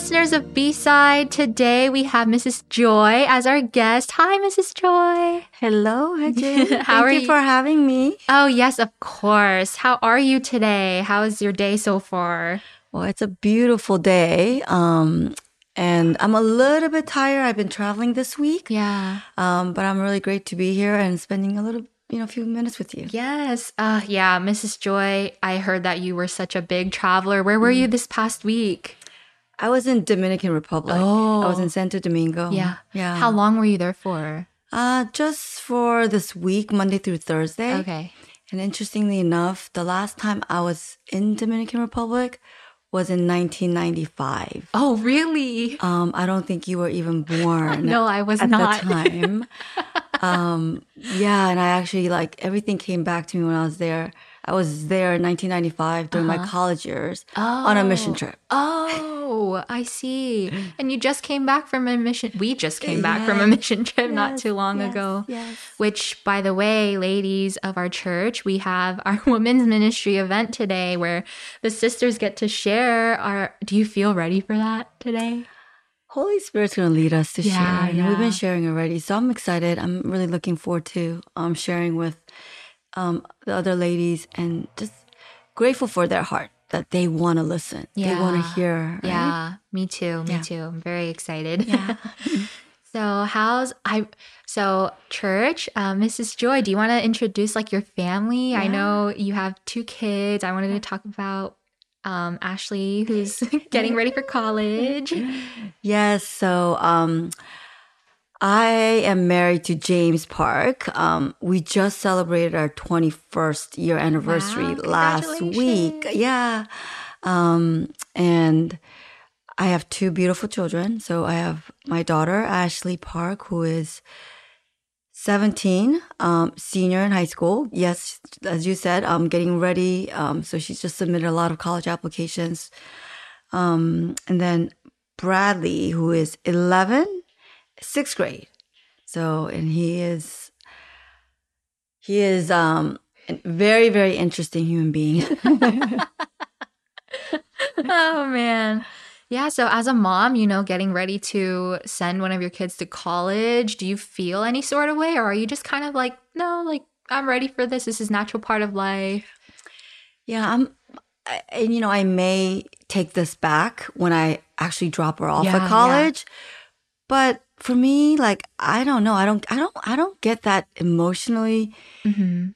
listeners of B-Side. Today we have Mrs. Joy as our guest. Hi, Mrs. Joy. Hello, Hajin. How are Thank you for having me. Oh, yes, of course. How are you today? How is your day so far? Well, it's a beautiful day. And I'm a little bit tired. I've been traveling this week. Yeah. But I'm really great to be here and spending a few minutes with you. Yes. Yeah, Mrs. Joy, I heard that you were such a big traveler. Where were you this past week? I was in Dominican Republic. Oh. I was in Santo Domingo. Yeah. Yeah. How long were you there for? Just for this week, Monday through Thursday. Okay. And interestingly enough, the last time I was in Dominican Republic was in 1995. Oh, really? I don't think you were even born. No, I was at not. the time. Yeah, and I actually everything came back to me when I was there. I was there in 1995 during my college years on a mission trip. Oh, I see. And you just came back from a mission. We just came back from a mission trip not too long ago. Yes. Which, by the way, ladies of our church, we have our women's ministry event today where the sisters get to share our. Do you feel ready for that today? Holy Spirit's going to lead us to share. And we've been sharing already. So I'm excited. I'm really looking forward to sharing with the other ladies and just grateful for their heart that they want to listen. Yeah. They want to hear. Right? Yeah, me too. Me too. I'm very excited. Yeah. So church, Mrs. Joy, do you want to introduce your family? Yeah. I know you have 2 kids. I wanted to talk about Ashley, who's getting ready for college. Yes. So I am married to James Park. We just celebrated our 21st year anniversary last week. Yeah. And I have 2 beautiful children. So I have my daughter, Ashley Park, who is 17, senior in high school. Yes, as you said, getting ready. So she's just submitted a lot of college applications. And then Bradley, who is 11, 6th grade. So, and he is a very, very interesting human being. Oh, man. Yeah, so as a mom, getting ready to send one of your kids to college, do you feel any sort of way? Or are you just kind of no, I'm ready for this. This is natural part of life. Yeah, I may take this back when I actually drop her off at college. Yeah. But for me, I don't know. I don't get that emotionally. Mm-hmm.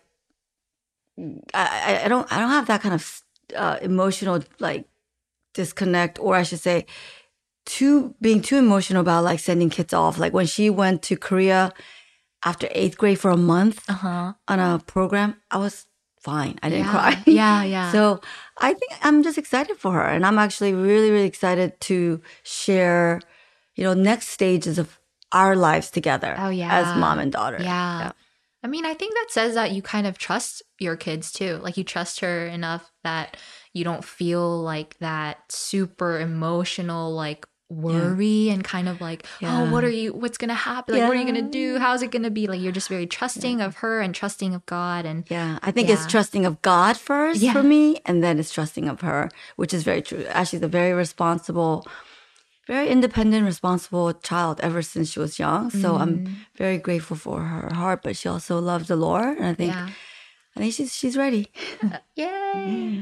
I don't have that kind of emotional disconnect, or I should say, being too emotional about sending kids off. When she went to Korea after 8th grade for a month on a program, I was fine. I didn't cry. Yeah. So I think I'm just excited for her, and I'm actually really, really excited to share, next stages of our lives together. Oh, yeah. As mom and daughter. Yeah. I mean, I think that says that you kind of trust your kids too. You trust her enough that you don't feel that super emotional, worry and kind of oh, what's going to happen? What are you going to do? How's it going to be? You're just very trusting of her and trusting of God. And I think it's trusting of God first for me, and then it's trusting of her, which is very true. Ashley's a very responsible, very independent, responsible child ever since she was young. So I'm very grateful for her heart, but she also loves the Lord. And I think she's ready. Yay.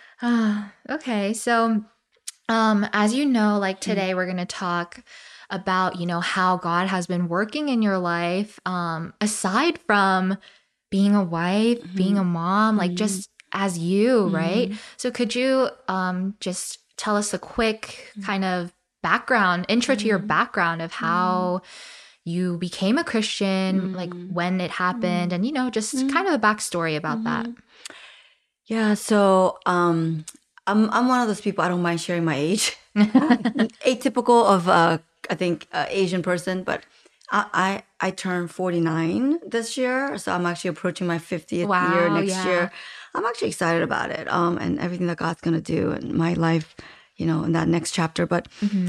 Okay. So, as you know, today we're going to talk about, how God has been working in your life, aside from being a wife, being a mom, just as you, right? So could you, just tell us a quick kind of intro to your background of how you became a Christian, when it happened, and, just kind of a backstory about that. Yeah. So, I'm one of those people, I don't mind sharing my age. Atypical of, I think, Asian person, but I turned 49 this year. So I'm actually approaching my 50th year next year. I'm actually excited about it. And everything that God's going to do in my life, in that next chapter. But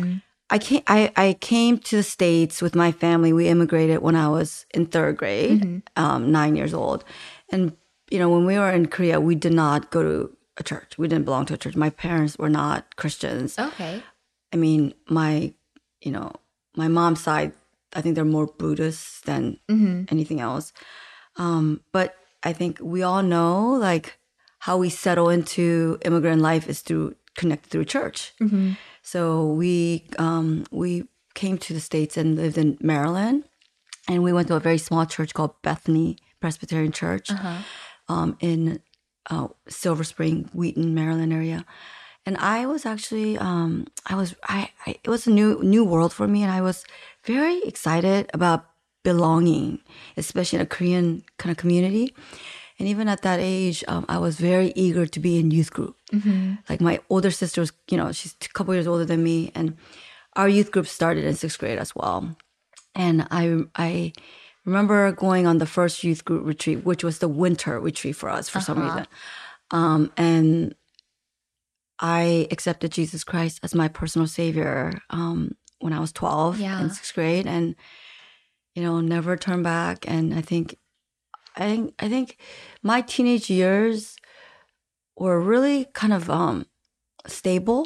I came to the States with my family. We immigrated when I was in 3rd grade, 9 years old. And, when we were in Korea, we did not go to a church. We didn't belong to a church. My parents were not Christians. Okay. I mean, you know, my mom's side, I think they're more Buddhist than anything else. But I think we all know, like, how we settle into immigrant life is connected through church. So we came to the States and lived in Maryland, and we went to a very small church called Bethany Presbyterian Church in Silver Spring, Wheaton, Maryland area. And I was actually, it was a new world for me, and I was very excited about belonging, especially in a Korean kind of community. And even at that age, I was very eager to be in youth group. Like my older sister was, she's a couple years older than me, and our youth group started in 6th grade as well. And I remember going on the first youth group retreat, which was the winter retreat for us for some reason. And I accepted Jesus Christ as my personal savior when I was 12 in 6th grade, and never turned back. And I think my teenage years were really kind of stable.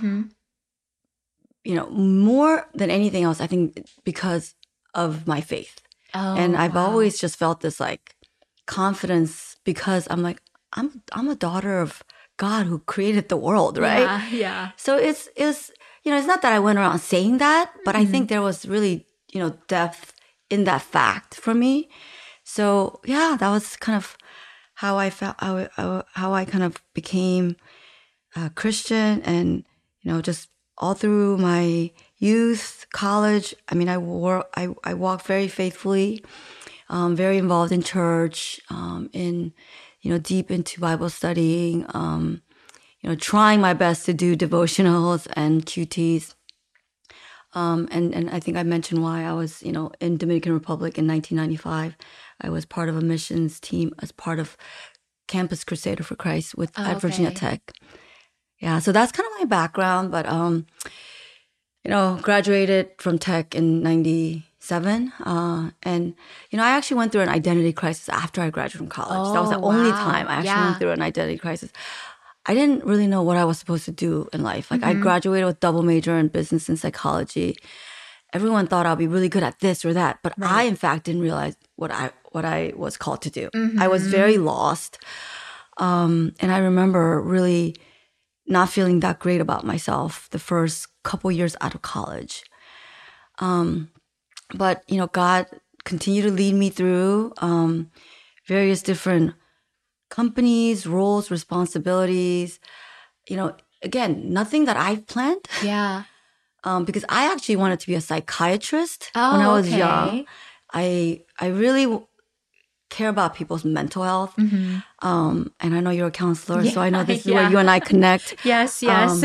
More than anything else, I think because of my faith. And I've always just felt this like confidence because I'm like, I'm a daughter of God who created the world, right? Yeah. So it's it's not that I went around saying that, but I think there was really, depth in that fact for me. So yeah, that was kind of how I felt, how I kind of became a Christian, and just all through my youth, college. I mean, I walked very faithfully, very involved in church, in deep into Bible studying, trying my best to do devotionals and QTs. And I think I mentioned why I was, in Dominican Republic in 1995. I was part of a missions team as part of Campus Crusader for Christ at Virginia Tech. Yeah, so that's kind of my background. But graduated from Tech in 97. And, I actually went through an identity crisis after I graduated from college. That was the only time I actually went through an identity crisis. I didn't really know what I was supposed to do in life. Like I graduated with double major in business and psychology. Everyone thought I'll be really good at this or that, but I, in fact, didn't realize what I was called to do. I was very lost. And I remember really not feeling that great about myself the first couple years out of college. But, God continued to lead me through various different companies, roles, responsibilities. Again, nothing that I planned. Yeah. Because I actually wanted to be a psychiatrist when I was young. I really care about people's mental health. And I know you're a counselor, so I know this is where you and I connect. Yes.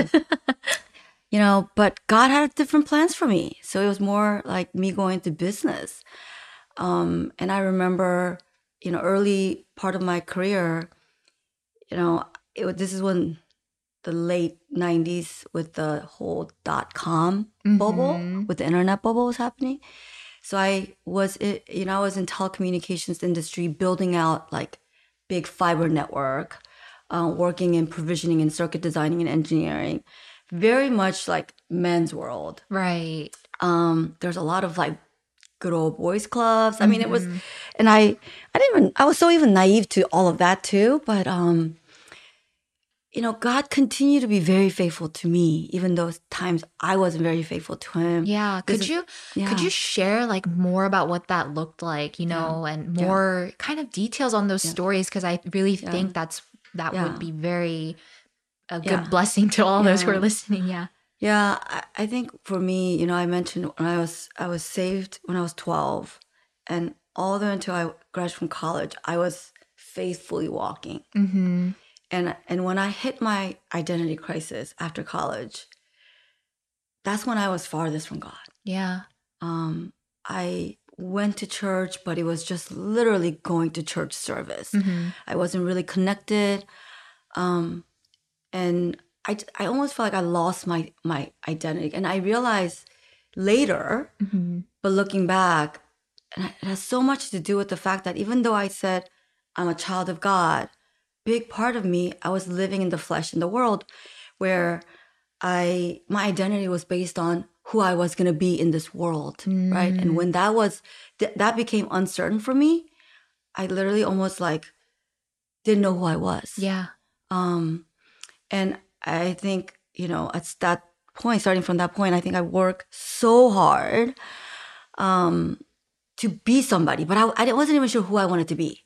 But God had different plans for me. So it was more like me going into business. And I remember, early part of my career, this is when the late 90s with the whole .com bubble, with the internet bubble was happening. So I was in telecommunications industry, building out like big fiber network, working in provisioning and circuit designing and engineering, very much like men's world. Right. There's a lot of like good old boys clubs. I mean, it was, and I was so even naive to all of that too. But, God continued to be very faithful to me, even those times I wasn't very faithful to him. Yeah. Could you share like more about what that looked like, and more kind of details on those stories? Because I really think that would be very a good blessing to all those who are listening. Yeah. Yeah, I think for me, I mentioned when I was saved when I was 12, and all the way until I graduated from college, I was faithfully walking. And when I hit my identity crisis after college, that's when I was farthest from God. Yeah. I went to church, but it was just literally going to church service. I wasn't really connected, and I almost felt like I lost my identity. And I realized later, but looking back, and it has so much to do with the fact that even though I said I'm a child of God, big part of me, I was living in the flesh in the world where my identity was based on who I was going to be in this world, right? And when that became uncertain for me, I literally almost like didn't know who I was. Yeah. And I think, at that point, starting from that point, I think I worked so hard to be somebody, but I wasn't even sure who I wanted to be.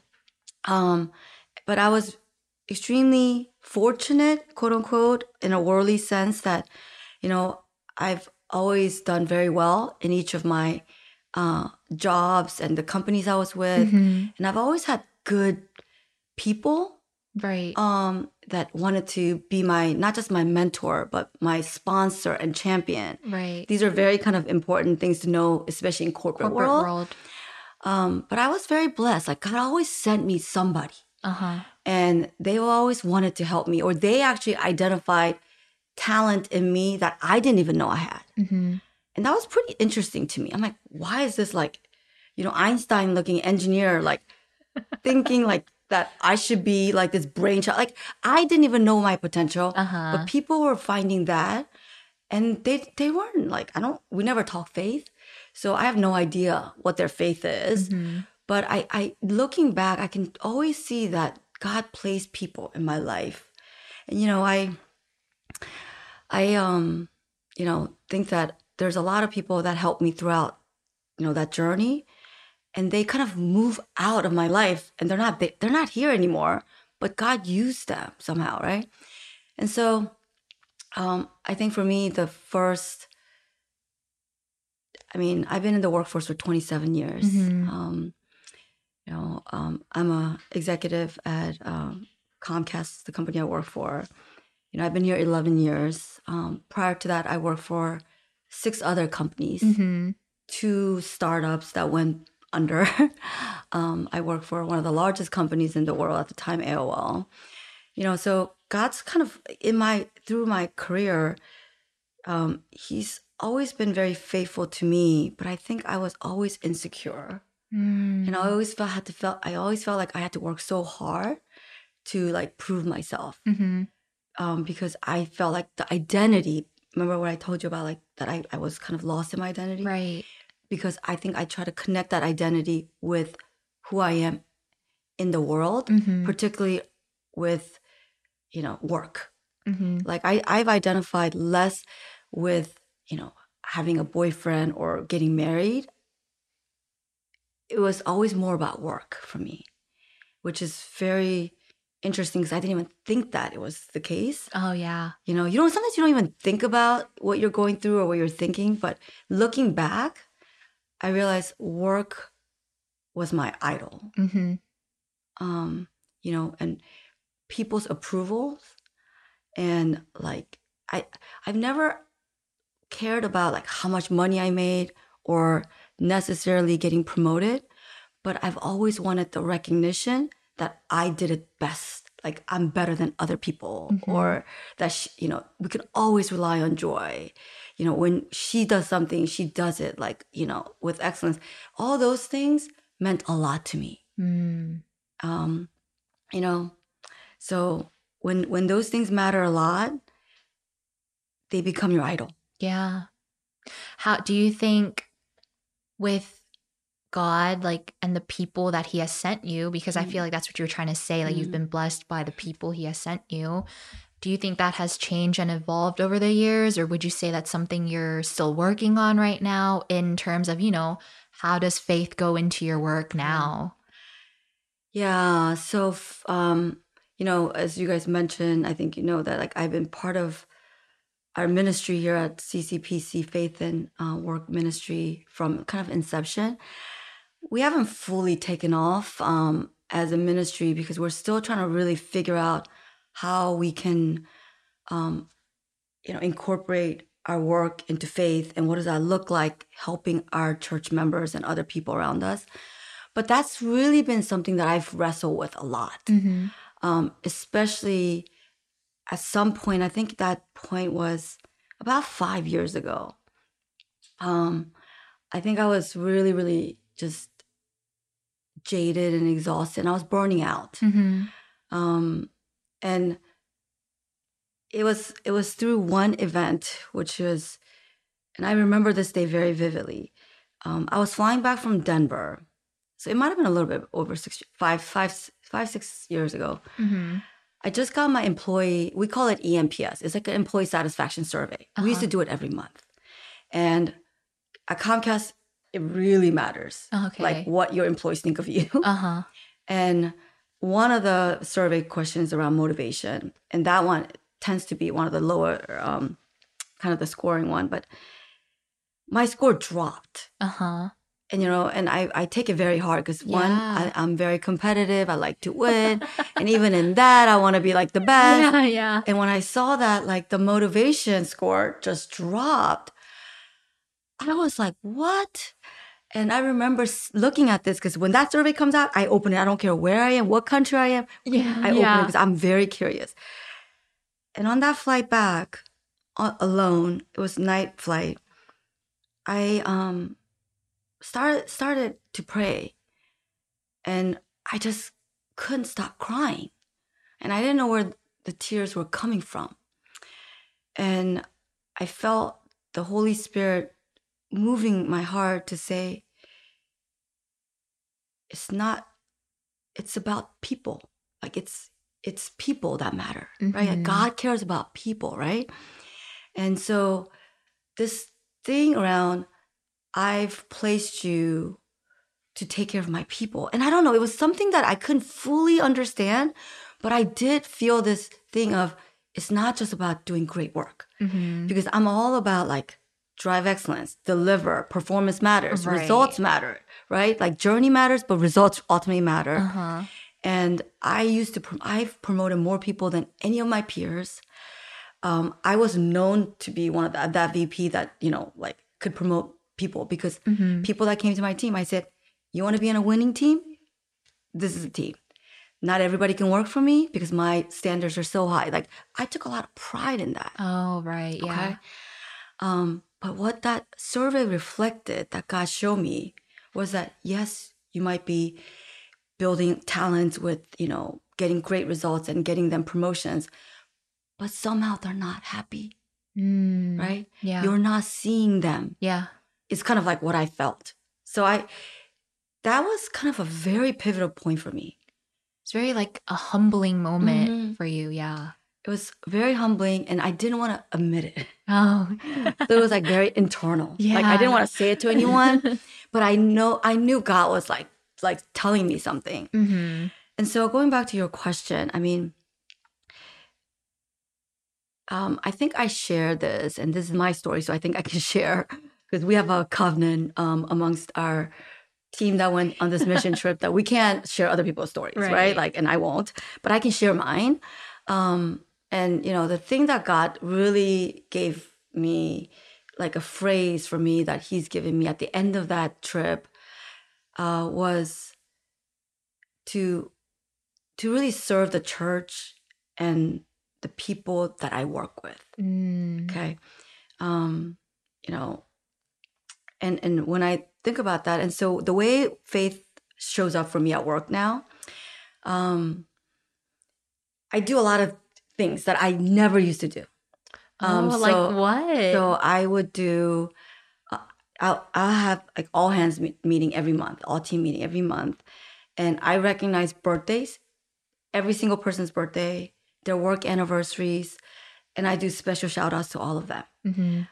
But I was extremely fortunate, quote unquote, in a worldly sense that, I've always done very well in each of my jobs and the companies I was with. And I've always had good people Right. that wanted to be not just my mentor, but my sponsor and champion. Right. These are very kind of important things to know, especially in corporate world. But I was very blessed. Like God always sent me somebody. And they always wanted to help me, or they actually identified talent in me that I didn't even know I had. And that was pretty interesting to me. I'm like, why is this like, Einstein looking engineer, like thinking like that I should be like this brainchild. Like I didn't even know my potential, but people were finding that, and they weren't like, we never talk faith. So I have no idea what their faith is. But I looking back, I can always see that God placed people in my life. And, I think that there's a lot of people that helped me throughout, that journey. And they kind of move out of my life and they're not here anymore, but God used them somehow, right? And so I think for me, I've been in the workforce for 27 years. I'm a executive at Comcast, the company I work for. I've been here 11 years. Prior to that, I worked for 6 other companies, 2 startups that went under. I worked for one of the largest companies in the world at the time, AOL. So God's kind of through my career, He's always been very faithful to me, but I think I was always insecure. And I always felt like I had to work so hard to like prove myself. Because I felt like the identity, remember what I told you about, like that I was kind of lost in my identity? Right. Because I think I try to connect that identity with who I am in the world, particularly with, work. Like I've identified less with, having a boyfriend or getting married. It was always more about work for me, which is very interesting because I didn't even think that it was the case. Oh, yeah. Sometimes you don't even think about what you're going through or what you're thinking, but looking back, I realized work was my idol. And people's approvals, and like I've never cared about like how much money I made or necessarily getting promoted, but I've always wanted the recognition that I did it best. Like I'm better than other people, or that we can always rely on Joy. When she does something, she does it like with excellence. All those things meant a lot to me. So when those things matter a lot, they become your idol. Yeah. How do you think with God, like, and the people that He has sent you, because I feel like that's what you were trying to say, like you've been blessed by the people He has sent you. Do you think that has changed and evolved over the years, or would you say that's something you're still working on right now in terms of, how does faith go into your work now? Yeah. So, as you guys mentioned, I think that like I've been part of our ministry here at CCPC Faith and Work Ministry from kind of inception. We haven't fully taken off as a ministry because we're still trying to really figure out how we can, incorporate our work into faith, and what does that look like helping our church members and other people around us. But that's really been something that I've wrestled with a lot, especially at some point. I think that point was about 5 years ago. I think I was really, really just jaded and exhausted, and I was burning out. And it was through one event, which was, and I remember this day very vividly. I was flying back from Denver, so it might have been a little bit over 6 years ago. Mm-hmm. I just got my employee, we call it EMPS. It's like an employee satisfaction survey. We used to do it every month. And at Comcast, it really matters, Okay. like what your employees think of you. Uh-huh. And one of the survey questions around motivation, and that one tends to be one of the lower, kind of the scoring one, but my score dropped. Uh-huh. And, and I take it very hard because one, I'm very competitive. I like to win. And even in that, I want to be like the best. Yeah, yeah. And when I saw that, like the motivation score just dropped, I was like, what? And I remember looking at this because when that survey comes out, I open it. I don't care where I am, what country I am. Yeah. I open it because I'm very curious. And on that flight back, alone, it was night flight, I started to pray. And I just couldn't stop crying. And I didn't know where the tears were coming from. And I felt the Holy Spirit moving my heart to say, it's about people. Like it's people that matter, right? Like God cares about people, right? And so this thing around, I've placed you to take care of my people. And I don't know, it was something that I couldn't fully understand, but I did feel this thing of, it's not just about doing great work. Because I'm all about like drive excellence, deliver, performance matters, results matter, right? Like journey matters, but results ultimately matter. And I've promoted more people than any of my peers. I was known to be one of that VP that, like could promote people because people that came to my team, I said, you want to be in a winning team? This is a team. Not everybody can work for me because my standards are so high. Like I took a lot of pride in that. Oh, right. Yeah. Okay? But what that survey reflected, that God showed me, was that yes, you might be building talents with, getting great results and getting them promotions, but somehow they're not happy, right? Yeah. You're not seeing them. Yeah. It's kind of like what I felt. So that was kind of a very pivotal point for me. It's very like a humbling moment for you. Yeah. It was very humbling and I didn't want to admit it. Oh. So it was like very internal. Yeah. Like I didn't want to say it to anyone, but I knew God was like telling me something. And so going back to your question, I mean, I think I shared this, and this is my story, so I think I can share because we have a covenant amongst our team that went on this mission trip that we can't share other people's stories, right? Like, and I won't, but I can share mine. And the thing that God really gave me, like a phrase for me that He's given me at the end of that trip, was to really serve the church and the people that I work with. Okay. And when I think about that, and so the way faith shows up for me at work now, I do a lot of things that I never used to do. Like what? So I would do, I'll have like all hands meeting every month, all team meeting every month. And I recognize birthdays, every single person's birthday, their work anniversaries, and I do special shout outs to all of them.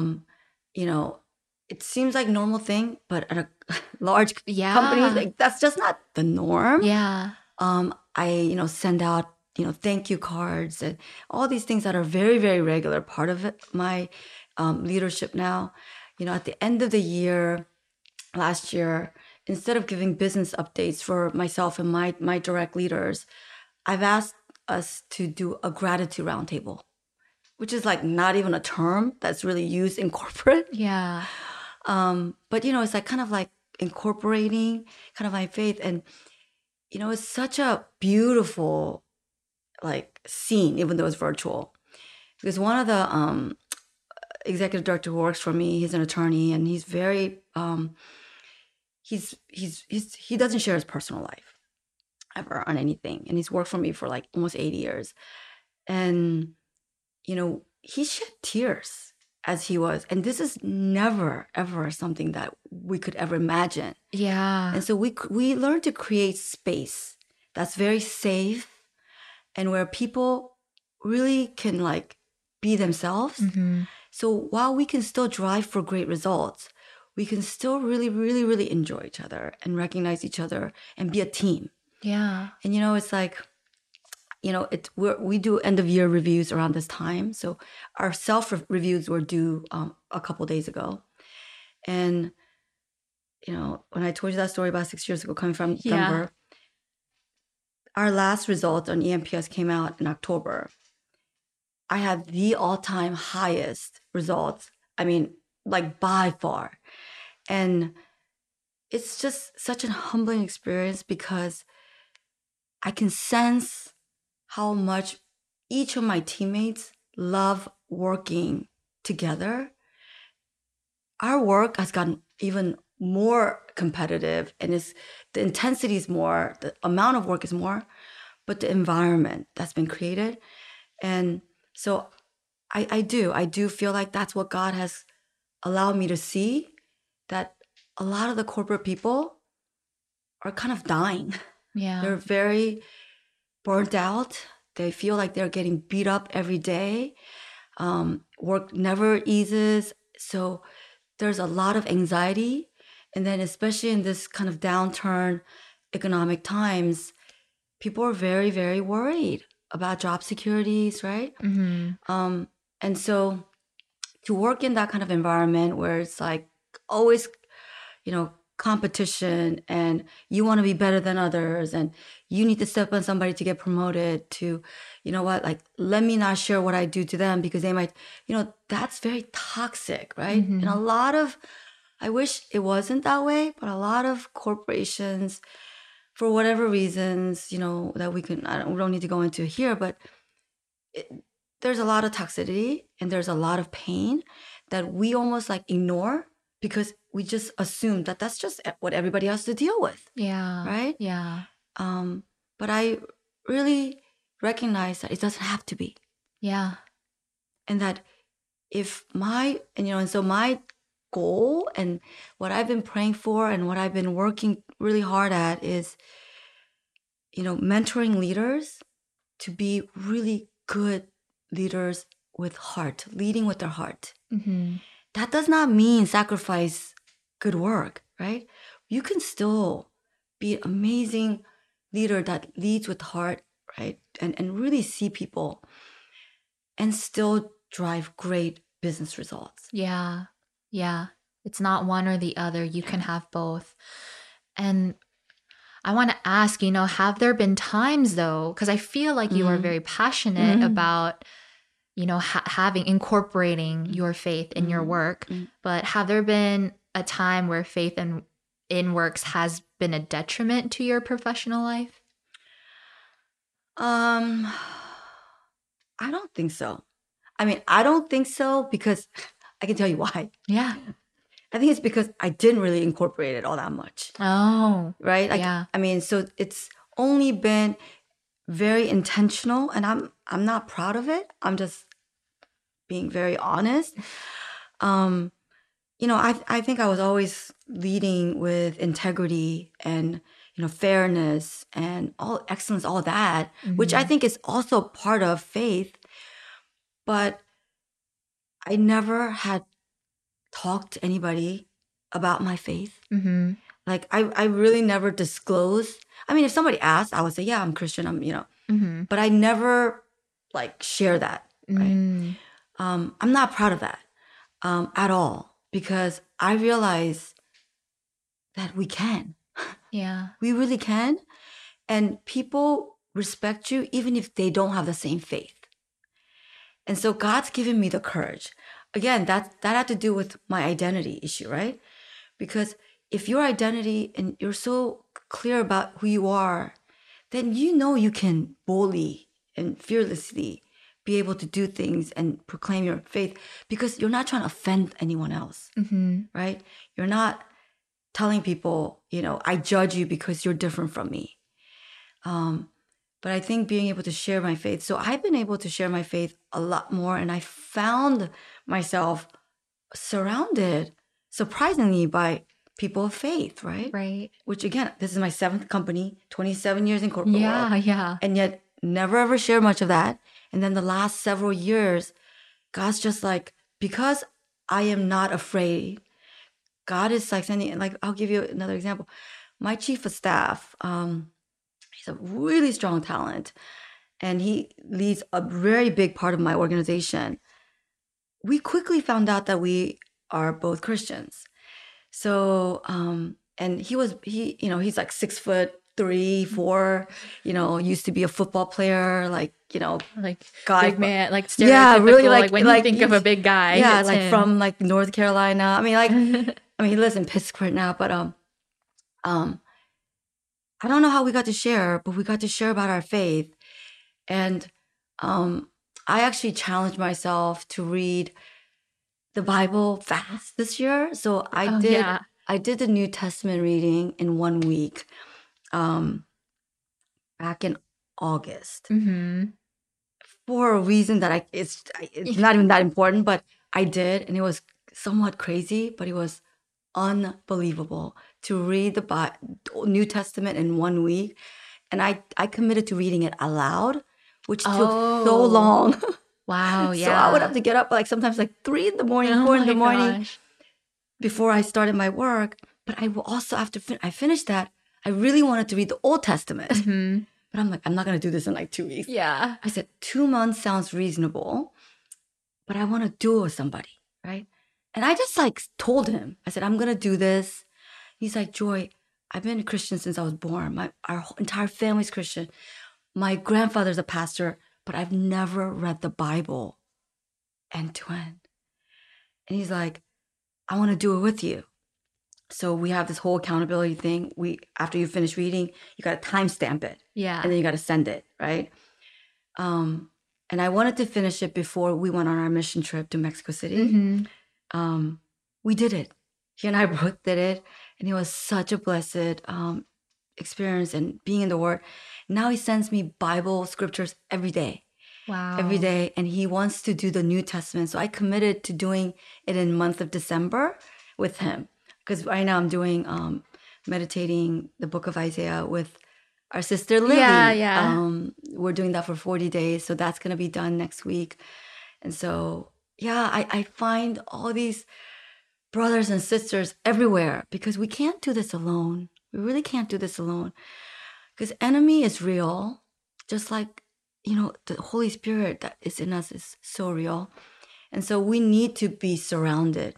It seems like normal thing, but at a large company, like that's just not the norm. Yeah. I, send out, thank you cards and all these things that are very, very regular part of my leadership now. At the end of the year, last year, instead of giving business updates for myself and my direct leaders, I've asked us to do a gratitude roundtable, which is like not even a term that's really used in corporate. Yeah. But it's like kind of like incorporating kind of my faith. And, it's such a beautiful like scene, even though it's virtual. Because one of the executive director who works for me, he's an attorney and he's very, he doesn't share his personal life ever on anything. And he's worked for me for like almost 8 years. And he shed tears as he was. And this is never, ever something that we could ever imagine. Yeah. And so we learned to create space that's very safe and where people really can like be themselves. Mm-hmm. So while we can still drive for great results, we can still really, really, really enjoy each other and recognize each other and be a team. Yeah. And it's like, we do end of year reviews around this time. So our self reviews were due a couple days ago. And, when I told you that story about 6 years ago coming from Denver, our last result on EMPS came out in October. I had the all-time highest results. I mean, like by far. And it's just such a humbling experience because I can sense how much each of my teammates love working together. Our work has gotten even more competitive and the intensity is more, the amount of work is more, but the environment that's been created. And so I do feel like that's what God has allowed me to see, that a lot of the corporate people are kind of dying. Yeah. They're very burnt out. They feel like they're getting beat up every day. Work never eases. So there's a lot of anxiety. And then especially in this kind of downturn economic times, people are very, very worried about job securities, right? Mm-hmm. And so to work in that kind of environment where it's like always, competition and you want to be better than others and you need to step on somebody to get promoted to, like, let me not share what I do to them because they might, that's very toxic, right? Mm-hmm. And I wish it wasn't that way, but a lot of corporations, for whatever reasons, that we don't need to go into here, but there's a lot of toxicity and there's a lot of pain that we almost like ignore because we just assume that that's just what everybody has to deal with. Yeah. Right? Yeah. But I really recognize that it doesn't have to be. Yeah. And that and so my goal and what I've been praying for and what I've been working really hard at is, mentoring leaders to be really good leaders with heart, leading with their heart. Mm-hmm. That does not mean sacrifice good work, right? You can still be an amazing leader that leads with heart, right? And really see people and still drive great business results. Yeah. Yeah. It's not one or the other. You can have both. And I want to ask, have there been times though, because I feel like you are very passionate about, incorporating your faith in your work, but have there been a time where faith in works has been a detriment to your professional life? I don't think so. I mean, I don't think so because I can tell you why. Yeah. I think it's because I didn't really incorporate it all that much. Oh. Right? Like, yeah. I mean, so it's only been very intentional and I'm not proud of it. I'm just being very honest. I think I was always leading with integrity and, fairness and all excellence, all that, which I think is also part of faith. But I never had talked to anybody about my faith. Mm-hmm. Like I really never disclosed. I mean, if somebody asked, I would say, yeah, I'm Christian. I'm, but I never like share that. Right. I'm not proud of that at all because I realize that we can. Yeah. We really can. And people respect you even if they don't have the same faith. And so God's given me the courage. Again, that had to do with my identity issue, right? Because if your identity and you're so clear about who you are, then you can boldly and fearlessly be able to do things and proclaim your faith because you're not trying to offend anyone else, right? You're not telling people, I judge you because you're different from me. But but I think being able to share my faith. So I've been able to share my faith a lot more, and I found myself surrounded, surprisingly, by people of faith, right? Right. Which again, this is my 7th company, 27 years in corporate world, Yeah. and yet never ever shared much of that. And then the last several years, God's just like, because I am not afraid, God is like sending, like, I'll give you another example. My chief of staff, he's a really strong talent, and he leads a very big part of my organization. We quickly found out that we are both Christians. So, and he's like 6'3", 4, used to be a football player, like, Like guy, big man, like stereotypical. yeah, really, like when you think of a big guy, yeah, it's like him. from like North Carolina. I mean, like, he lives in Pittsburgh now, but I don't know how we got to share, but we got to share about our faith. And I actually challenged myself to read the Bible fast this year. So I did the New Testament reading in 1 week, back in August, for a reason that it's not even that important, but I did, and it was somewhat crazy, but it was unbelievable to read the New Testament in 1 week. And I committed to reading it aloud, which took so long. Wow, yeah. So I would have to get up like sometimes like 3 in the morning, 4 in the morning before I started my work. But I will also, after I finished that, I really wanted to read the Old Testament. But I'm like, I'm not going to do this in like 2 weeks. Yeah. I said, 2 months sounds reasonable, but I want to do it with somebody, right? And I just like told him, I said, I'm going to do this. He's like, Joy, I've been a Christian since I was born. Our entire family's Christian. My grandfather's a pastor, but I've never read the Bible end to end. And he's like, I want to do it with you. So we have this whole accountability thing. After you finish reading, you got to timestamp it. Yeah. And then you got to send it, right? And I wanted to finish it before we went on our mission trip to Mexico City. We did it. He and I both did it. And it was such a blessed experience, and being in the Word. Now he sends me Bible scriptures every day. Wow. Every day. And he wants to do the New Testament. So I committed to doing it in the month of December with him. Because right now I'm doing meditating the book of Isaiah with our sister Lily. Yeah. We're doing that for 40 days. So that's going to be done next week. And so, yeah, I find all these brothers and sisters everywhere, because we can't do this alone. We really can't do this alone. Because enemy is real, just like, the Holy Spirit that is in us is so real. And so we need to be surrounded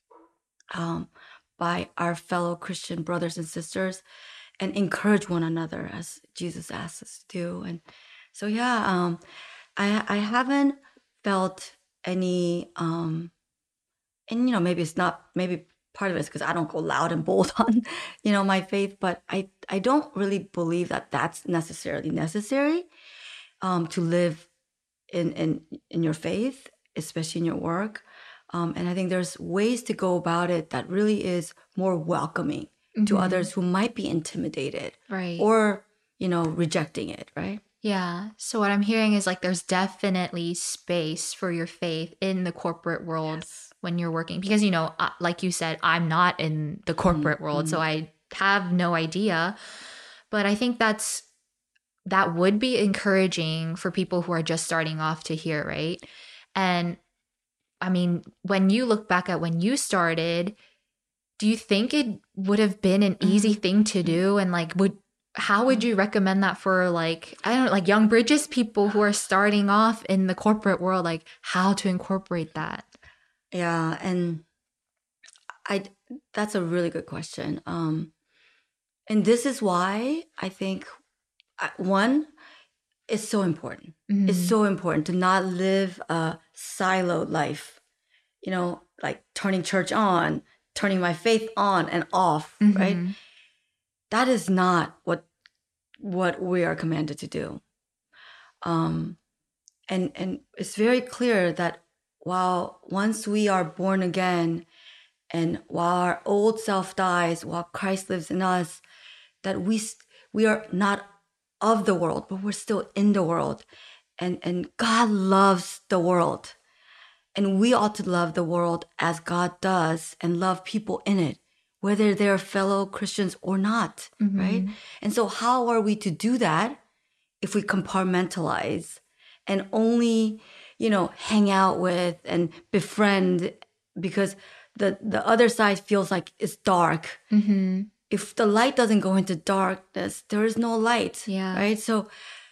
by our fellow Christian brothers and sisters and encourage one another as Jesus asks us to do. And so, yeah, I haven't felt any, and, maybe it's not, maybe part of it is because I don't go loud and bold on, my faith, but I don't really believe that that's necessarily necessary to live in your faith, especially in your work. And I think there's ways to go about it that really is more welcoming to others who might be intimidated, right, or, rejecting it, right? Yeah. So what I'm hearing is like there's definitely space for your faith in the corporate world when you're working, because, like you said, I'm not in the corporate world, so I have no idea. But I think that would be encouraging for people who are just starting off to hear, right? And I mean, when you look back at when you started, do you think it would have been an easy thing to do? And like, how would you recommend that for like, I don't know, like young Bridges people who are starting off in the corporate world, like how to incorporate that? Yeah. And that's a really good question. And this is why I think, one, it's so important. It's so important to not live a siloed life, like turning church on, turning my faith on and off, right? That is not what we are commanded to do. And it's very clear that while once we are born again, and while our old self dies, while Christ lives in us, that we are not of the world, but we're still in the world. And God loves the world. And we ought to love the world as God does and love people in it, whether they're fellow Christians or not, right? And so how are we to do that if we compartmentalize and only, hang out with and befriend because the other side feels like it's dark. If the light doesn't go into darkness, there is no light, right? So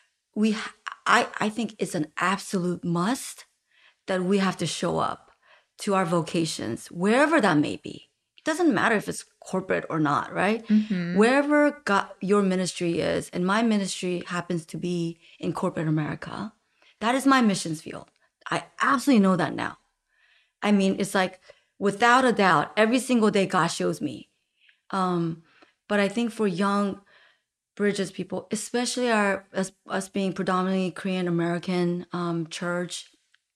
I think it's an absolute must that we have to show up to our vocations, wherever that may be. It doesn't matter if it's corporate or not, right? Wherever your ministry is, and my ministry happens to be in corporate America, that is my missions field. I absolutely know that now. I mean, it's like, without a doubt, every single day God shows me. But I think for young Bridges people, especially us being predominantly Korean American church,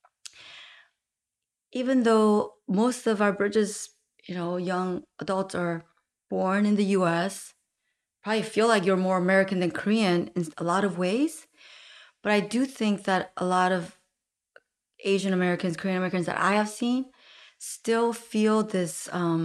even though most of our Bridges, young adults are born in the US, probably feel like you're more American than Korean in a lot of ways. But I do think that a lot of Asian Americans, Korean Americans that I have seen still feel this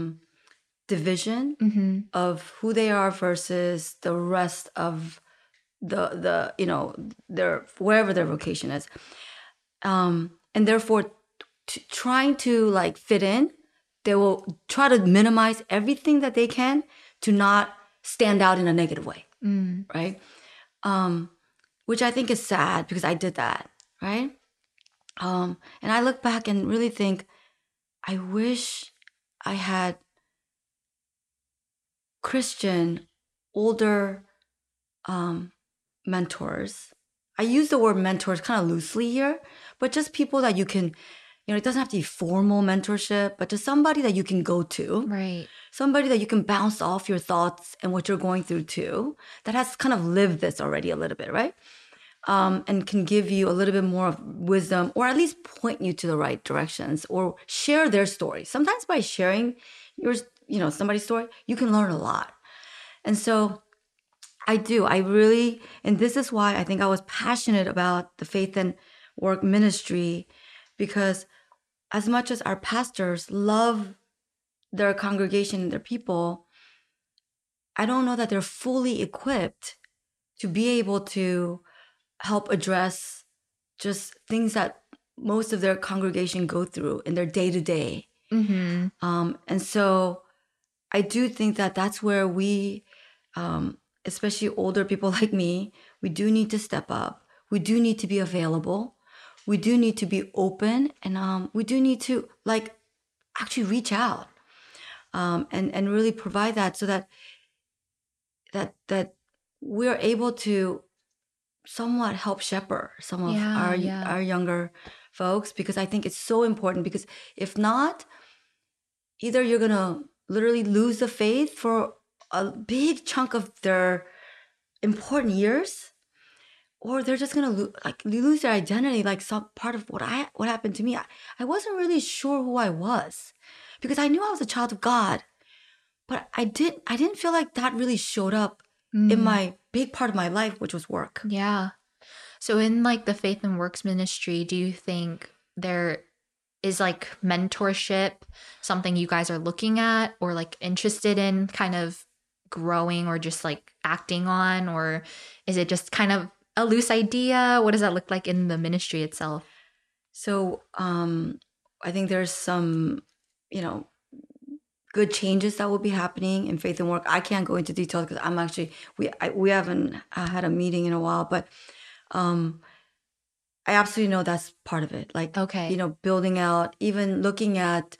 division of who they are versus the rest of the their wherever their vocation is, and therefore trying to like fit in, they will try to minimize everything that they can to not stand out in a negative way, right? Which I think is sad because I did that, right? And I look back and really think, I wish I had Christian older mentors. I use the word mentors kind of loosely here, but just people that you can, it doesn't have to be formal mentorship, but just somebody that you can go to. Right. Somebody that you can bounce off your thoughts and what you're going through to, that has kind of lived this already a little bit, right? And can give you a little bit more of wisdom, or at least point you to the right directions, or share their story. Sometimes by sharing somebody's story, you can learn a lot. And so I really, and this is why I think I was passionate about the Faith and Work ministry, because as much as our pastors love their congregation and their people, I don't know that they're fully equipped to be able to help address just things that most of their congregation go through in their day-to-day. And so I do think that that's where we, especially older people like me, we do need to step up. We do need to be available. We do need to be open, and we do need to actually reach out and really provide that, so that we're able to somewhat help shepherd some of our younger folks, because I think it's so important. Because if not, either you're gonna literally lose the faith for a big chunk of their important years, or they're just gonna lose their identity. Like some part of what happened to me, I wasn't really sure who I was, because I knew I was a child of God, but I didn't feel like that really showed up in my big part of my life, which was work. Yeah. So in the Faith and Works ministry, do you think there is mentorship something you guys are looking at or interested in kind of growing or just acting on, or is it just kind of a loose idea? What does that look like in the ministry itself? So I think there's some, good changes that will be happening in Faith and Work. I can't go into details because I'm actually, we haven't had a meeting in a while, but I absolutely know that's part of it. Okay. Building out, even looking at,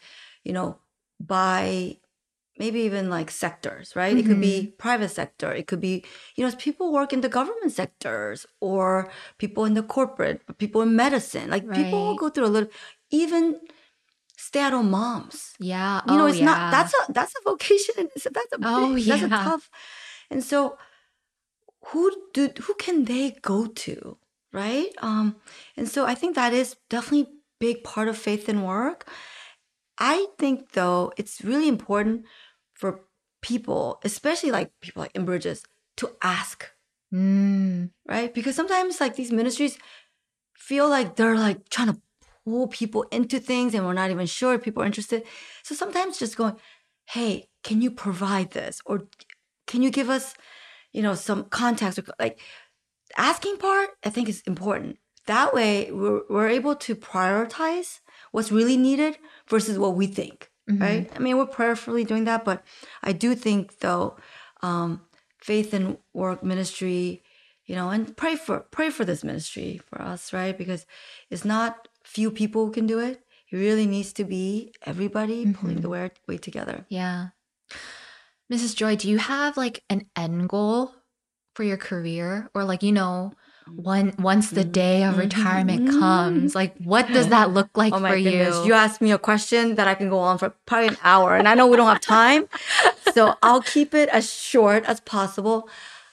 by maybe even sectors, right? It could be private sector. It could be, people work in the government sectors, or people in the corporate, people in medicine. People will go through a little, even stay-at-home moms. Yeah. It's not, that's a vocation. That's a tough. And so who can they go to? Right. And so I think that is definitely a big part of Faith and Work. I think though, it's really important for people, especially people in Bridges, to ask right? Because sometimes like these ministries feel like they're like trying to pull people into things and we're not even sure if people are interested. So sometimes just going, hey, can you provide this? Or can you give us, some context? Or, like asking part, I think is important. That way we're able to prioritize what's really needed versus what we think, right? I mean, we're prayerfully doing that, but I do think though, faith and work ministry, and pray for this ministry for us, right? Because it's not few people who can do it. It really needs to be everybody pulling the weight together. Yeah. Mrs. Joy, do you have like an end goal for your career, or like, once the day of retirement comes, like what does that look like Oh for my goodness. you? You asked me a question that I can go on for probably an hour, and I know we don't have time. So I'll keep it as short as possible.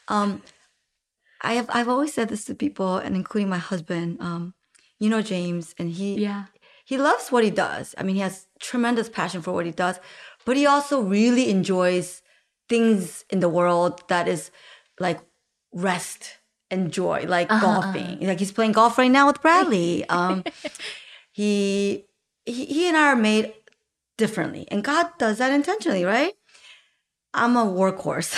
I've always said this to people, and including my husband, James, and he loves what he does. I mean, he has tremendous passion for what he does, but he also really enjoys things in the world that is like rest and joy, like golfing. Like he's playing golf right now with Bradley. He and I are made differently, and God does that intentionally, right? I'm a workhorse.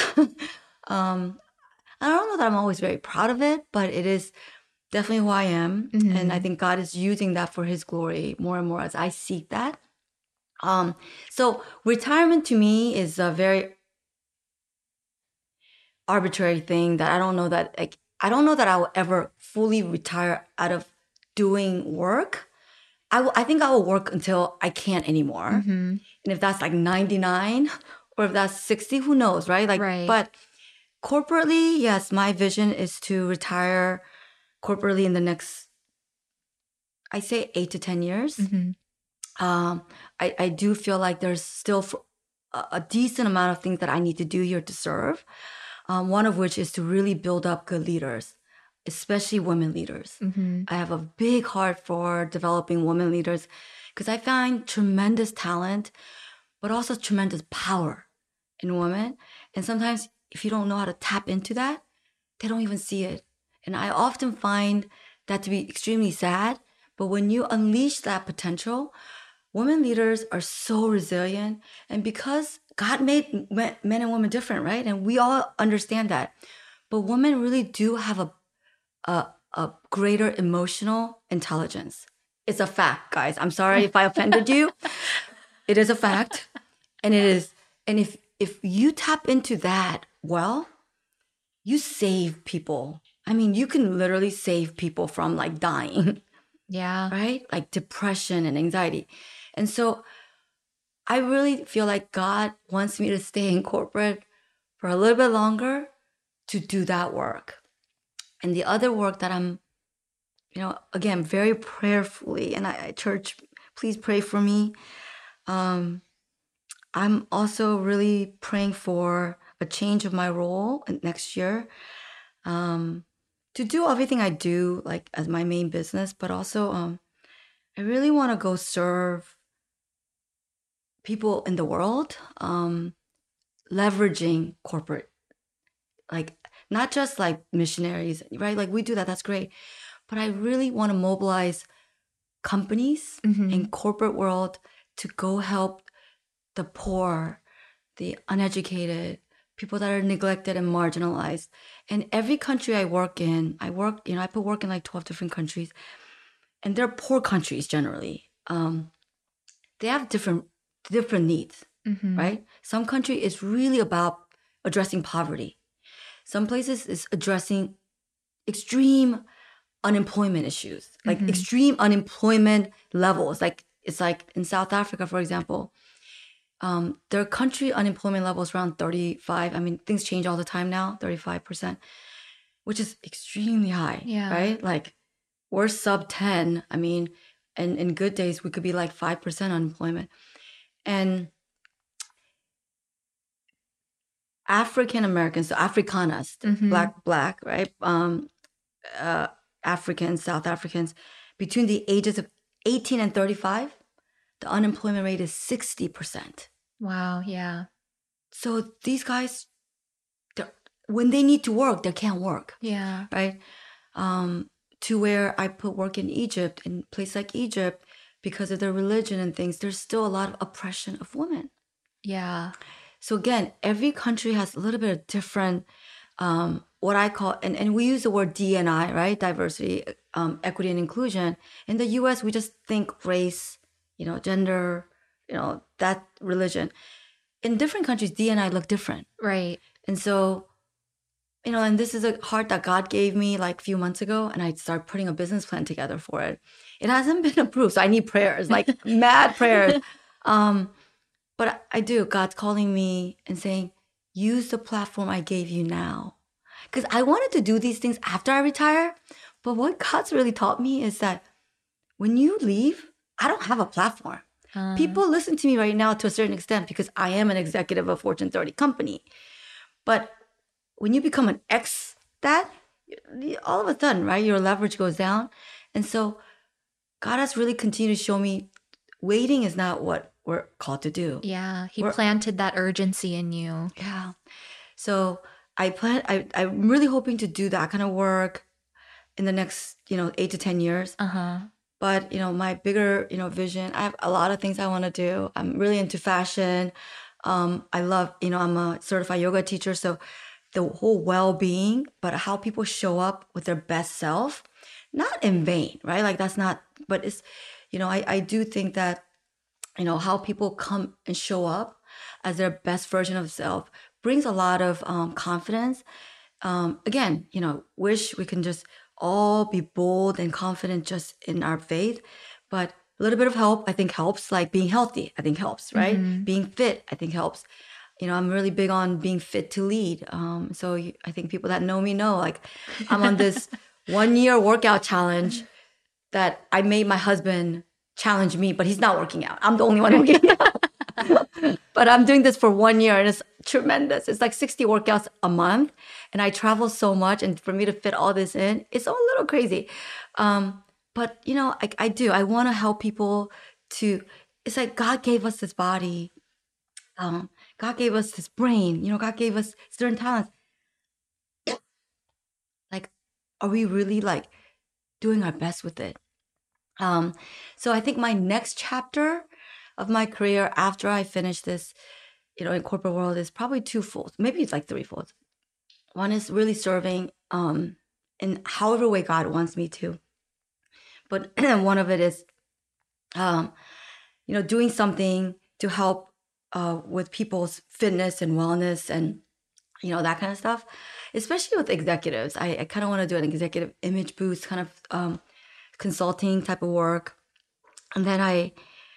I don't know that I'm always very proud of it, but it is definitely who I am. And I think God is using that for his glory more and more as I seek that. So retirement to me is a very arbitrary thing that I don't know that I will ever fully retire out of doing work. I think I will work until I can't anymore. And if that's like 99 or if that's 60, who knows, right? But corporately, yes, my vision is to retire corporately in the next, I say 8 to 10 years. I do feel like there's still a decent amount of things that I need to do here to serve. One of which is to really build up good leaders, especially women leaders. I have a big heart for developing women leaders because I find tremendous talent, but also tremendous power in women. And sometimes if you don't know how to tap into that, they don't even see it. And I often find that to be extremely sad. But when you unleash that potential, women leaders are so resilient. And because God made men and women different, right? And we all understand that. But women really do have a greater emotional intelligence. It's a fact, guys. I'm sorry if I offended you. It is a fact. And it is. And if you tap into that, well, you save people. I mean, you can literally save people from like dying. Yeah. Right? Like depression and anxiety. And so I really feel like God wants me to stay in corporate for a little bit longer to do that work. And the other work that I'm, again, very prayerfully, and church, please pray for me. I'm also really praying for a change of my role next year. To do everything I do, like as my main business, but also I really want to go serve people in the world, leveraging corporate, like not just like missionaries, right? Like we do that, that's great. But I really want to mobilize companies in corporate world to go help the poor, the uneducated, people that are neglected and marginalized. And every country I work in, I put work in like 12 different countries. And they're poor countries generally. They have different needs, right? Some country is really about addressing poverty. Some places is addressing extreme unemployment issues, like extreme unemployment levels. Like it's like in South Africa, for example, their country unemployment level is around 35. I mean, things change all the time now, 35%, which is extremely high, right? Like we're sub 10. I mean, and in good days, we could be like 5% unemployment. And African Americans, so Afrikaners, black, right? Africans, South Africans, between the ages of 18 and 35, the unemployment rate is 60%. Wow, yeah. So these guys, when they need to work, they can't work. Yeah. Right. To where I put work in Egypt, in a place like Egypt, because of their religion and things, there's still a lot of oppression of women. Yeah. So again, every country has a little bit of different, what I call, and we use the word D&I, right? Diversity, equity, and inclusion. In the US, we just think race, gender, that religion. In different countries, D&I look different. Right. And so, and this is a heart that God gave me like a few months ago, and I started putting a business plan together for it. It hasn't been approved, so I need prayers, like mad prayers. But I do. God's calling me and saying, use the platform I gave you now. Because I wanted to do these things after I retire. But what God's really taught me is that when you leave, I don't have a platform. People listen to me right now to a certain extent because I am an executive of a Fortune 30 company. But when you become an ex-that, all of a sudden, right, your leverage goes down. And so God has really continued to show me waiting is not what we're called to do. Yeah. He planted that urgency in you. Yeah. So I'm really hoping to do that kind of work in the next, 8 to 10 years. But, my bigger, vision, I have a lot of things I want to do. I'm really into fashion. I love, I'm a certified yoga teacher. So the whole well-being, but how people show up with their best self, not in vain, right? Like that's not, but it's, I do think that, how people come and show up as their best version of self brings a lot of confidence. Again, wish we can just all be bold and confident just in our faith, but a little bit of help, I think helps. Like being healthy, I think helps, right? Being fit, I think helps. I'm really big on being fit to lead. So I think people that know me know, like I'm on this 1-year workout challenge that I made my husband challenge me, but he's not working out. I'm the only one working out. But I'm doing this for 1 year and it's tremendous. It's like 60 workouts a month and I travel so much. And for me to fit all this in, it's a little crazy. But, I do. I want to help people to, it's like God gave us this body. God gave us this brain. God gave us certain talents. Like, are we really like doing our best with it? So I think my next chapter of my career after I finish this, in corporate world is probably twofold. Maybe it's like threefold. One is really serving in however way God wants me to. But one of it is, doing something to help with people's fitness and wellness and, that kind of stuff, especially with executives. I kind of want to do an executive image boost kind of consulting type of work. And then I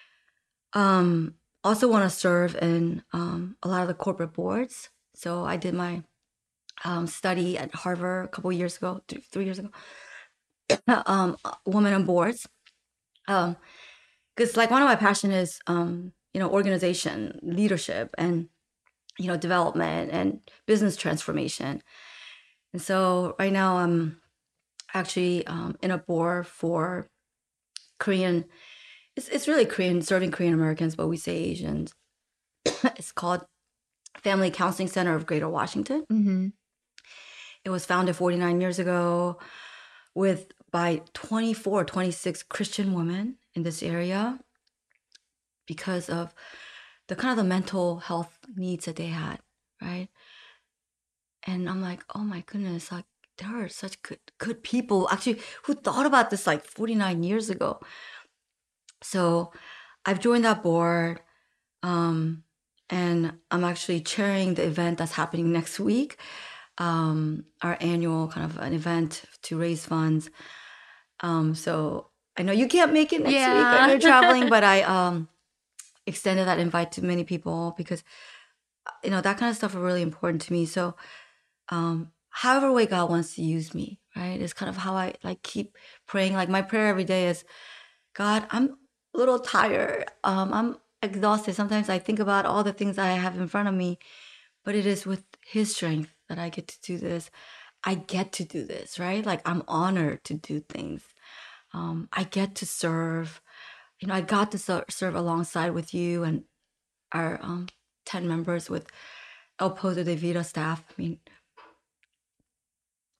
also want to serve in a lot of the corporate boards. So I did my study at Harvard a couple of years ago, 3 years ago, women on boards. Because like one of my passion is, organization, leadership, and, development and business transformation. And so right now I'm actually in a board for Korean. It's really Korean, serving Korean Americans, but we say Asians. It's called Family Counseling Center of Greater Washington. It was founded 49 years ago by 24, 26 Christian women in this area because of the kind of the mental health needs that they had, right? And I'm like, oh my goodness, like there are such good people actually who thought about this like 49 years ago. So I've joined that board, and I'm actually chairing the event that's happening next week, our annual kind of an event to raise funds. So I know you can't make it next week. I know you're traveling, but I extended that invite to many people because, that kind of stuff are really important to me. So however way God wants to use me, right, is kind of how I like keep praying. Like my prayer every day is, God, I'm a little tired. I'm exhausted. Sometimes I think about all the things I have in front of me, but it is with His strength that I get to do this. I get to do this, right? Like I'm honored to do things. I get to serve. I got to serve alongside with you and our 10 members with El Pozo de Vida staff. I mean,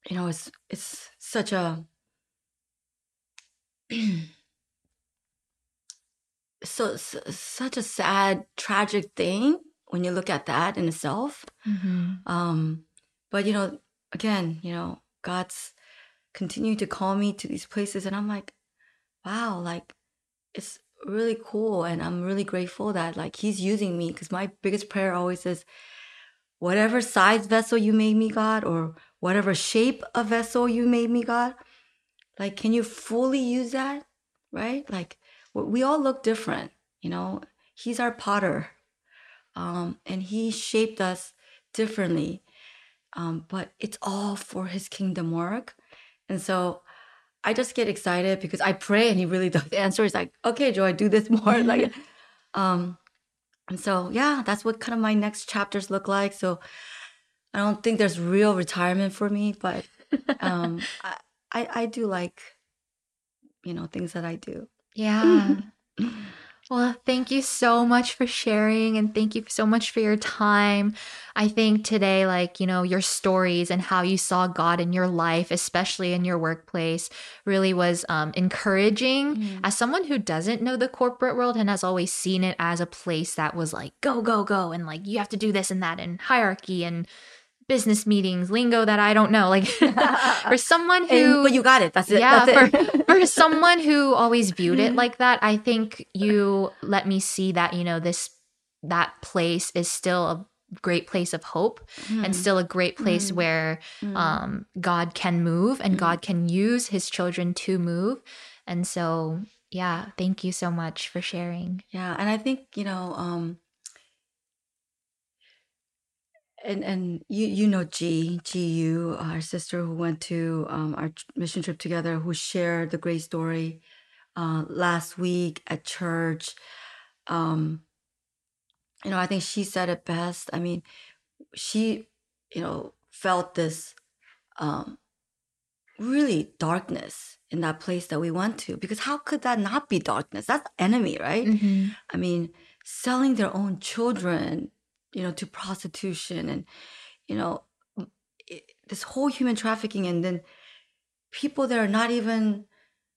it's such a such a sad, tragic thing when you look at that in itself. But again, God's continuing to call me to these places, and I'm like, wow, like it's really cool, and I'm really grateful that like He's using me, because my biggest prayer always is, whatever size vessel you made me, God, or whatever shape of vessel you made me, God, like, can you fully use that, right? Like, we all look different, He's our potter, and He shaped us differently, but it's all for His kingdom work. And so I just get excited because I pray and He really does answer. It's like, okay, Joy, do this more. Like, and so, yeah, that's what kind of my next chapters look like. So I don't think there's real retirement for me, but I do like, things that I do. Yeah. Well, thank you so much for sharing, and thank you so much for your time. I think today, like, your stories and how you saw God in your life, especially in your workplace, really was encouraging. As someone who doesn't know the corporate world and has always seen it as a place that was like, go, go, go, and like, you have to do this and that, and hierarchy and business meetings, lingo that I don't know. Like for someone who, but you got it. That's it. Yeah, That's it. for someone who always viewed it like that, I think you let me see that, that place is still a great place of hope and still a great place where God can move and God can use His children to move. And so, yeah, thank you so much for sharing. Yeah, and I think, and GU, our sister who went to our mission trip together, who shared the great story last week at church. I think she said it best. I mean, she, felt this really darkness in that place that we went to, because how could that not be darkness? That's enemy, right? I mean, selling their own children, to prostitution, and this whole human trafficking, and then people that are not even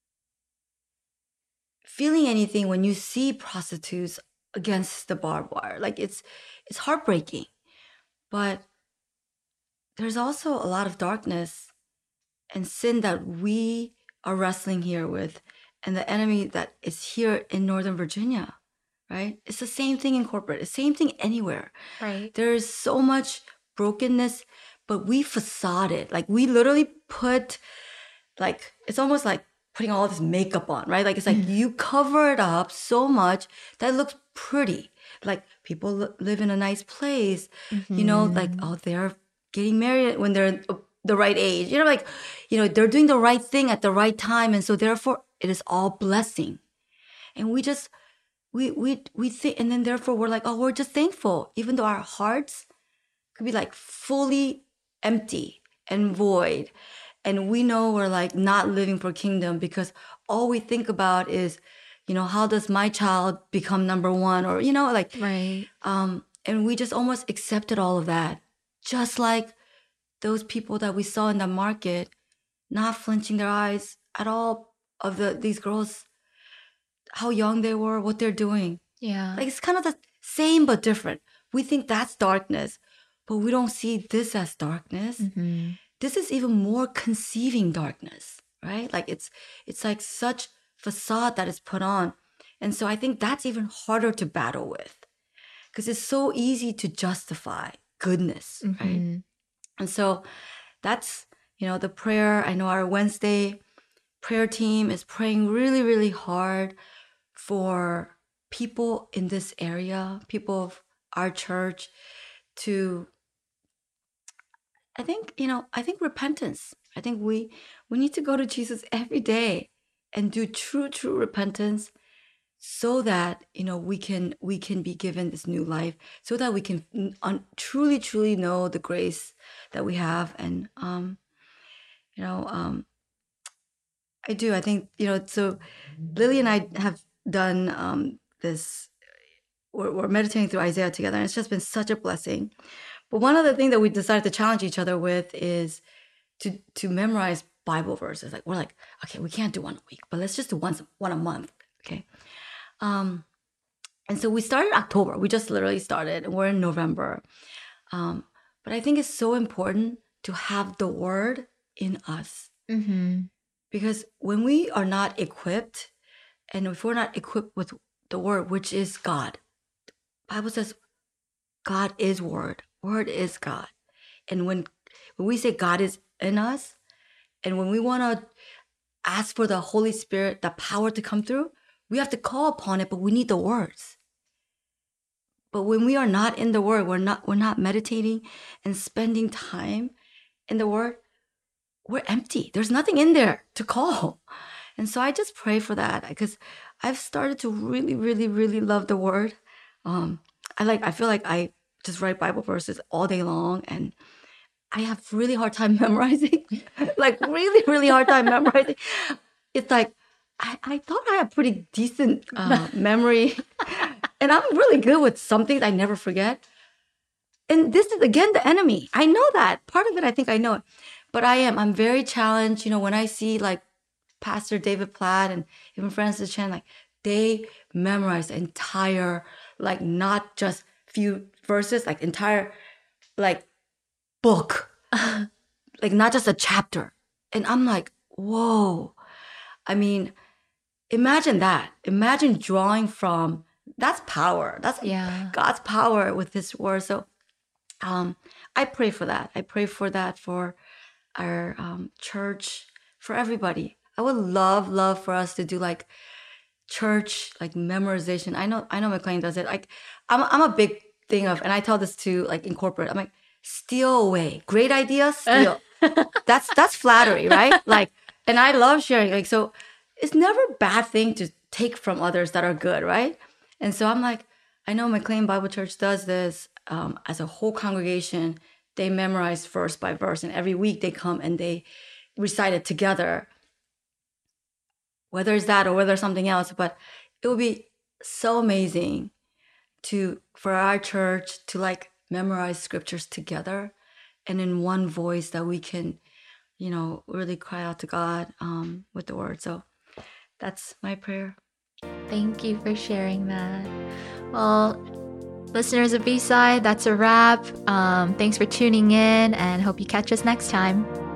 feeling anything when you see prostitutes against the barbed wire. Like, it's heartbreaking. But there's also a lot of darkness and sin that we are wrestling here with, and the enemy that is here in Northern Virginia, right? It's the same thing in corporate. It's the same thing anywhere. Right. There is so much brokenness, but we facade it. Like, we literally put, like, it's almost like putting all this makeup on, right? Like, it's like you cover it up so much that it looks pretty. Like, people live in a nice place, like, oh, they're getting married when they're the right age, like, they're doing the right thing at the right time. And so therefore it is all blessing. And we just, we think, and then therefore we're like, oh, we're just thankful, even though our hearts could be like fully empty and void. And we know we're like not living for kingdom, because all we think about is, how does my child become number one, or, like, right. And we just almost accepted all of that, just like those people that we saw in the market, not flinching their eyes at all of these girls, how young they were, what they're doing. Yeah. Like, it's kind of the same but different. We think that's darkness, but we don't see this as darkness. This is even more conceiving darkness, right? Like, it's like such facade that is put on. And so I think that's even harder to battle with, because it's so easy to justify goodness, right? And so that's, the prayer. I know our Wednesday prayer team is praying really, really hard for people in this area, people of our church, to, I think repentance. I think we need to go to Jesus every day and do true repentance, so that, we can be given this new life, so that we can truly know the grace that we have. And I think, so Lily and I have done this, we're meditating through Isaiah together, and it's just been such a blessing. But one other thing that we decided to challenge each other with is to memorize Bible verses. Like we're like, okay, we can't do one a week, but let's just do one a month. Okay. And so we started October. We just literally started. We're in November. But I think it's so important to have the word in us. Because when we are not equipped, and if we're not equipped with the word, which is God, the Bible says God is word. Word is God. And when we say God is in us, and when we want to ask for the Holy Spirit, the power to come through, we have to call upon it, but we need the words. But when we are not in the word, we're not meditating and spending time in the word, we're empty. There's nothing in there to call. And so I just pray for that, because I've started to really, really, really love the word. I feel like I just write Bible verses all day long, and I have really hard time memorizing, like really, really hard time memorizing. It's like, I thought I had pretty decent memory, and I'm really good with some things I never forget. And this is, again, the enemy. I know that. Part of it, I think I know it. But I'm very challenged, when I see like Pastor David Platt and even Francis Chan, like they memorize the entire, like not just few verses, like entire, like book, like not just a chapter. And I'm like, whoa. I mean, imagine that. Imagine drawing from, that's power. That's God's power with His word. So I pray for that. I pray for that for our church, for everybody. I would love for us to do like church, like memorization. I know McLean does it. Like I'm a big thing of, and I tell this to like in corporate, I'm like, steal away. Great ideas, steal. That's flattery, right? Like, and I love sharing. Like, so it's never a bad thing to take from others that are good, right? And so I'm like, I know McLean Bible Church does this as a whole congregation. They memorize verse by verse, and every week they come and they recite it together. Whether it's that or whether it's something else, but it would be so amazing for our church to like memorize scriptures together and in one voice, that we can, really cry out to God with the word. So that's my prayer. Thank you for sharing that. Well, listeners of B-Side, that's a wrap. Thanks for tuning in, and hope you catch us next time.